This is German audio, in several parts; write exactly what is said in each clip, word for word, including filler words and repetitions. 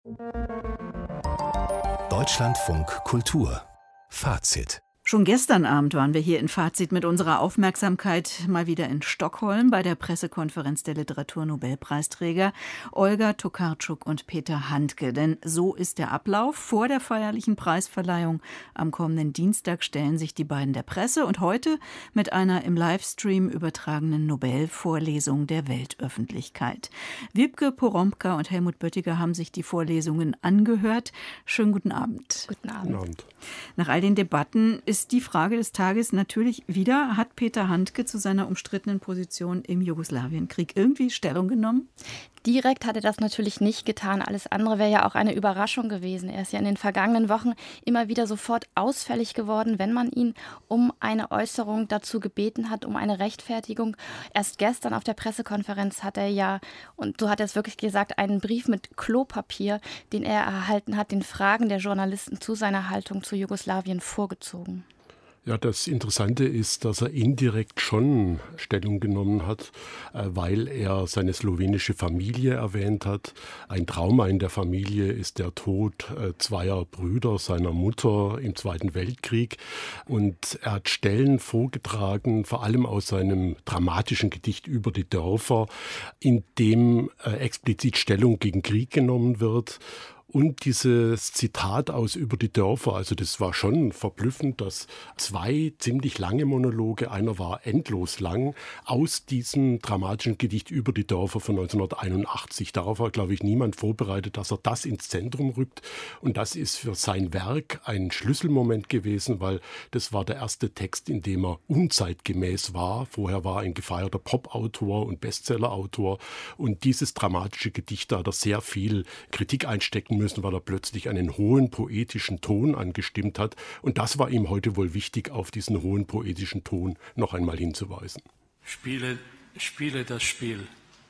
Deutschlandfunk Kultur Fazit. Schon gestern Abend waren wir hier in Fazit mit unserer Aufmerksamkeit mal wieder in Stockholm bei der Pressekonferenz der Literaturnobelpreisträger Olga Tokarczuk und Peter Handke. Denn so ist der Ablauf. Vor der feierlichen Preisverleihung am kommenden Dienstag stellen sich die beiden der Presse und heute mit einer im Livestream übertragenen Nobelvorlesung der Weltöffentlichkeit. Wiebke Poromka und Helmut Böttiger haben sich die Vorlesungen angehört. Schönen guten Abend. Guten Abend. Guten Abend. Nach all den Debatten ist die Frage des Tages natürlich wieder, hat Peter Handke zu seiner umstrittenen Position im Jugoslawienkrieg irgendwie Stellung genommen? Direkt hat er das natürlich nicht getan. Alles andere wäre ja auch eine Überraschung gewesen. Er ist ja in den vergangenen Wochen immer wieder sofort ausfällig geworden, wenn man ihn um eine Äußerung dazu gebeten hat, um eine Rechtfertigung. Erst gestern auf der Pressekonferenz hat er ja, und so hat er es wirklich gesagt, einen Brief mit Klopapier, den er erhalten hat, den Fragen der Journalisten zu seiner Haltung zu Jugoslawien vorgezogen. Ja, das Interessante ist, dass er indirekt schon Stellung genommen hat, weil er seine slowenische Familie erwähnt hat. Ein Trauma in der Familie ist der Tod zweier Brüder seiner Mutter im Zweiten Weltkrieg. Und er hat Stellen vorgetragen, vor allem aus seinem dramatischen Gedicht Über die Dörfer, in dem explizit Stellung gegen Krieg genommen wird. Und dieses Zitat aus Über die Dörfer, also das war schon verblüffend, dass zwei ziemlich lange Monologe, einer war endlos lang, aus diesem dramatischen Gedicht Über die Dörfer von neunzehnhunderteinundachtzig. Darauf war, glaube ich, niemand vorbereitet, dass er das ins Zentrum rückt. Und das ist für sein Werk ein Schlüsselmoment gewesen, weil das war der erste Text, in dem er unzeitgemäß war. Vorher war er ein gefeierter Pop-Autor und Bestseller-Autor. Und dieses dramatische Gedicht, da hat er sehr viel Kritik einstecken müssen, weil er plötzlich einen hohen poetischen Ton angestimmt hat. Und das war ihm heute wohl wichtig, auf diesen hohen poetischen Ton noch einmal hinzuweisen. Spiele, spiele das Spiel.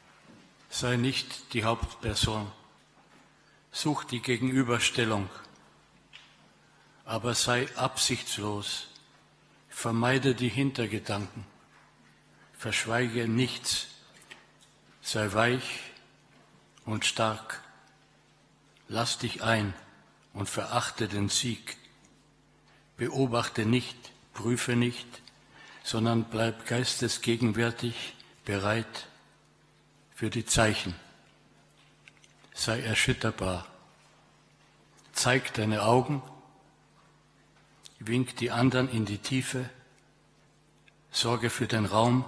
Sei nicht die Hauptperson. Such die Gegenüberstellung. Aber sei absichtslos. Vermeide die Hintergedanken. Verschweige nichts. Sei weich und stark. Lass dich ein und verachte den Sieg. Beobachte nicht, prüfe nicht, sondern bleib geistesgegenwärtig bereit für die Zeichen. Sei erschütterbar. Zeig deine Augen, wink die anderen in die Tiefe, sorge für den Raum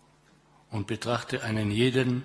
und betrachte einen jeden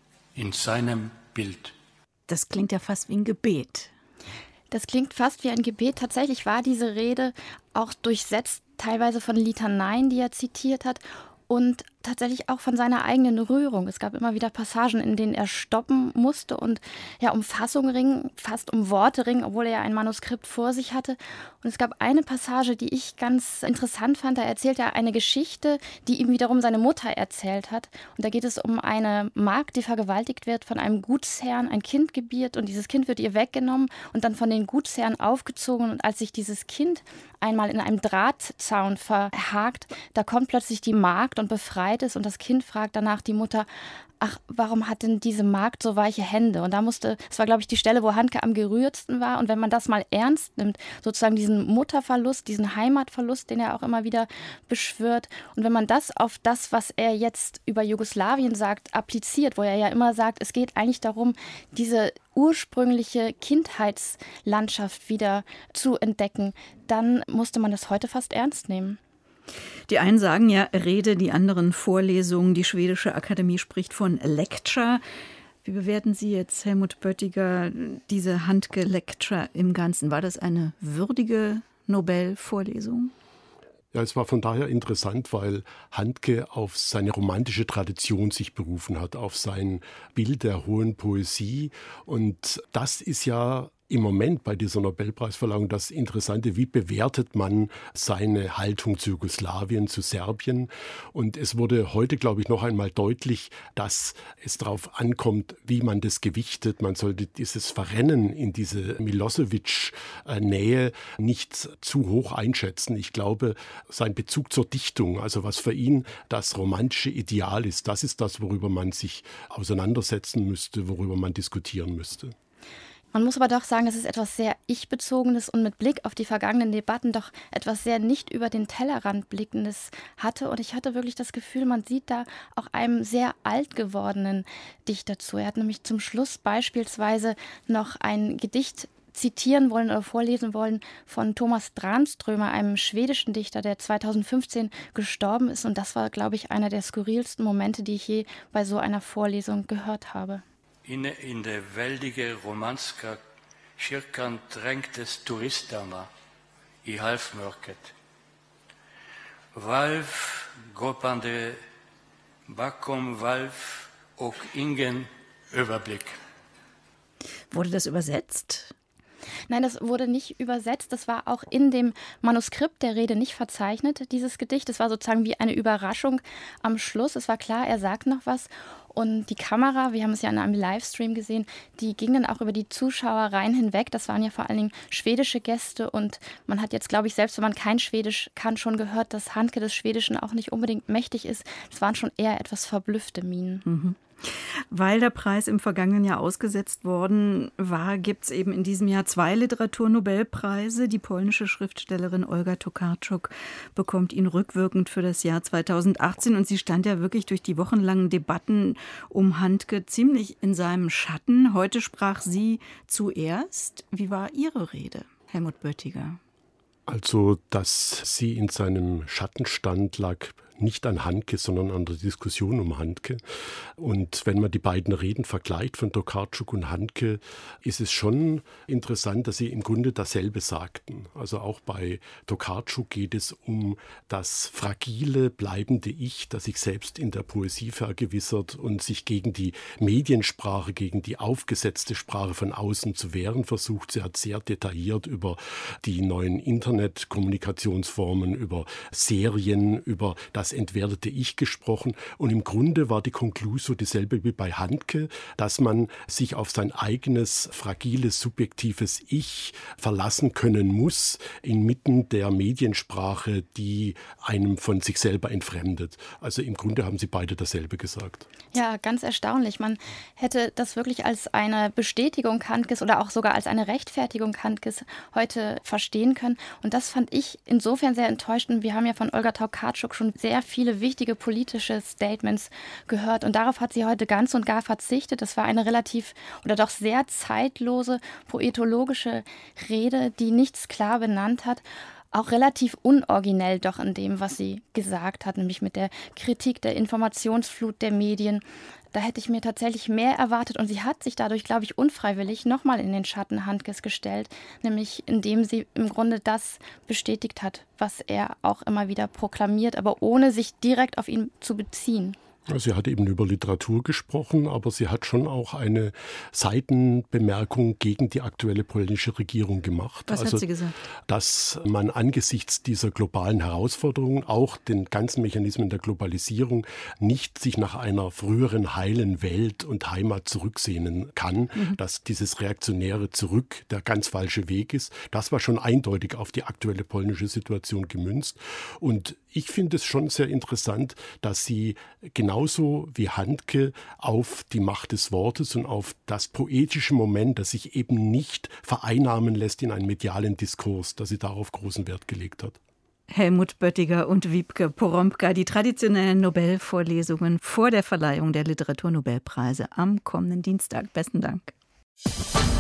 in seinem Bild. Das klingt ja fast wie ein Gebet. Das klingt fast wie ein Gebet. Tatsächlich war diese Rede auch durchsetzt, teilweise von Litaneien, die er zitiert hat, und tatsächlich auch von seiner eigenen Rührung. Es gab immer wieder Passagen, in denen er stoppen musste und ja um Fassung ringen, fast um Worte ringen, obwohl er ja ein Manuskript vor sich hatte. Und es gab eine Passage, die ich ganz interessant fand. Da erzählt er eine Geschichte, die ihm wiederum seine Mutter erzählt hat. Und da geht es um eine Magd, die vergewaltigt wird, von einem Gutsherrn, ein Kind gebiert, und dieses Kind wird ihr weggenommen und dann von den Gutsherren aufgezogen. Und als sich dieses Kind einmal in einem Drahtzaun verhakt, da kommt plötzlich die Magd und befreit es, und das Kind fragt danach die Mutter: Ach, warum hat denn diese Magd so weiche Hände? Und da musste, das war, glaube ich, die Stelle, wo Handke am gerührtsten war. Und wenn man das mal ernst nimmt, sozusagen diesen Mutterverlust, diesen Heimatverlust, den er auch immer wieder beschwört, und wenn man das auf das, was er jetzt über Jugoslawien sagt, appliziert, wo er ja immer sagt, es geht eigentlich darum, diese ursprüngliche Kindheitslandschaft wieder zu entdecken, dann musste man das heute fast ernst nehmen. Die einen sagen ja Rede, die anderen Vorlesungen. Die schwedische Akademie spricht von Lecture. Wie bewerten Sie jetzt, Helmut Böttiger, diese Handke-Lecture im Ganzen? War das eine würdige Nobelvorlesung? Ja, es war von daher interessant, weil Handke auf seine romantische Tradition sich berufen hat, auf sein Bild der hohen Poesie. Und das ist ja im Moment bei dieser Nobelpreisverleihung das Interessante: Wie bewertet man seine Haltung zu Jugoslawien, zu Serbien? Und es wurde heute, glaube ich, noch einmal deutlich, dass es darauf ankommt, wie man das gewichtet. Man sollte dieses Verrennen in diese Milosevic-Nähe nicht zu hoch einschätzen. Ich glaube, sein Bezug zur Dichtung, also was für ihn das romantische Ideal ist, das ist das, worüber man sich auseinandersetzen müsste, worüber man diskutieren müsste. Man muss aber doch sagen, dass es etwas sehr Ich-Bezogenes und mit Blick auf die vergangenen Debatten doch etwas sehr nicht über den Tellerrand blickendes hatte. Und ich hatte wirklich das Gefühl, man sieht da auch einem sehr alt gewordenen Dichter zu. Er hat nämlich zum Schluss beispielsweise noch ein Gedicht zitieren wollen oder vorlesen wollen von Thomas Tranströmer, einem schwedischen Dichter, der zweitausendfünfzehn gestorben ist. Und das war, glaube ich, einer der skurrilsten Momente, die ich je bei so einer Vorlesung gehört habe. Inne in det väldige romanska kyrkan trängtes turisterna i halvmörkret. Valv, gapande bakom valv och ingen Überblick. Wurde das übersetzt? Nein, das wurde nicht übersetzt. Das war auch in dem Manuskript der Rede nicht verzeichnet, dieses Gedicht. Das war sozusagen wie eine Überraschung am Schluss. Es war klar, er sagt noch was. Und die Kamera, wir haben es ja in einem Livestream gesehen, die ging dann auch über die Zuschauerreihen hinweg. Das waren ja vor allen Dingen schwedische Gäste. Und man hat jetzt, glaube ich, selbst wenn man kein Schwedisch kann, schon gehört, dass Handke des Schwedischen auch nicht unbedingt mächtig ist. Es waren schon eher etwas verblüffte Mienen. Mhm. Weil der Preis im vergangenen Jahr ausgesetzt worden war, gibt es eben in diesem Jahr zwei Literaturnobelpreise. Die polnische Schriftstellerin Olga Tokarczuk bekommt ihn rückwirkend für das Jahr zweitausendachtzehn. Und sie stand ja wirklich durch die wochenlangen Debatten um Handke ziemlich in seinem Schatten. Heute sprach sie zuerst. Wie war Ihre Rede, Helmut Böttiger? Also, dass sie in seinem Schatten stand, lag nicht an Handke, sondern an der Diskussion um Handke. Und wenn man die beiden Reden vergleicht von Tokarczuk und Handke, ist es schon interessant, dass sie im Grunde dasselbe sagten. Also auch bei Tokarczuk geht es um das fragile, bleibende Ich, das sich selbst in der Poesie vergewissert und sich gegen die Mediensprache, gegen die aufgesetzte Sprache von außen zu wehren versucht. Sie hat sehr detailliert über die neuen Internetkommunikationsformen, über Serien, über das entwertete Ich gesprochen. Und im Grunde war die Conclusio dieselbe wie bei Handke, dass man sich auf sein eigenes, fragiles, subjektives Ich verlassen können muss, inmitten der Mediensprache, die einem von sich selber entfremdet. Also im Grunde haben sie beide dasselbe gesagt. Ja, ganz erstaunlich. Man hätte das wirklich als eine Bestätigung Handkes oder auch sogar als eine Rechtfertigung Handkes heute verstehen können. Und das fand ich insofern sehr enttäuschend. Wir haben ja von Olga Tokarczuk schon sehr viele wichtige politische Statements gehört. Und darauf hat sie heute ganz und gar verzichtet. Das war eine relativ oder doch sehr zeitlose, poetologische Rede, die nichts klar benannt hat. Auch relativ unoriginell doch in dem, was sie gesagt hat, nämlich mit der Kritik der Informationsflut der Medien. Da hätte ich mir tatsächlich mehr erwartet und sie hat sich dadurch, glaube ich, unfreiwillig nochmal in den Schatten Handkes gestellt, nämlich indem sie im Grunde das bestätigt hat, was er auch immer wieder proklamiert, aber ohne sich direkt auf ihn zu beziehen. Sie hat eben über Literatur gesprochen, aber sie hat schon auch eine Seitenbemerkung gegen die aktuelle polnische Regierung gemacht. Was also, hat sie gesagt? Dass man angesichts dieser globalen Herausforderungen, auch den ganzen Mechanismen der Globalisierung, nicht sich nach einer früheren heilen Welt und Heimat zurücksehnen kann, mhm. dass dieses reaktionäre Zurück der ganz falsche Weg ist. Das war schon eindeutig auf die aktuelle polnische Situation gemünzt. Und ich finde es schon sehr interessant, dass sie genauso wie Handke auf die Macht des Wortes und auf das poetische Moment, das sich eben nicht vereinnahmen lässt in einen medialen Diskurs, dass sie darauf großen Wert gelegt hat. Helmut Böttiger und Wiebke Poromka, die traditionellen Nobelvorlesungen vor der Verleihung der Literaturnobelpreise am kommenden Dienstag. Besten Dank.